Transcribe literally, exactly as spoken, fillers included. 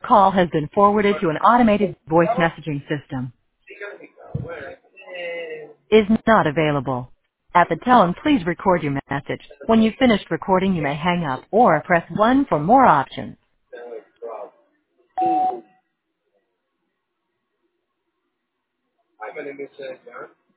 call has been forwarded to an automated voice messaging system. Is not available. At the tone, please record your message. When you've finished recording, you may hang up or press one for more options. Hi, my name is uh, Jan.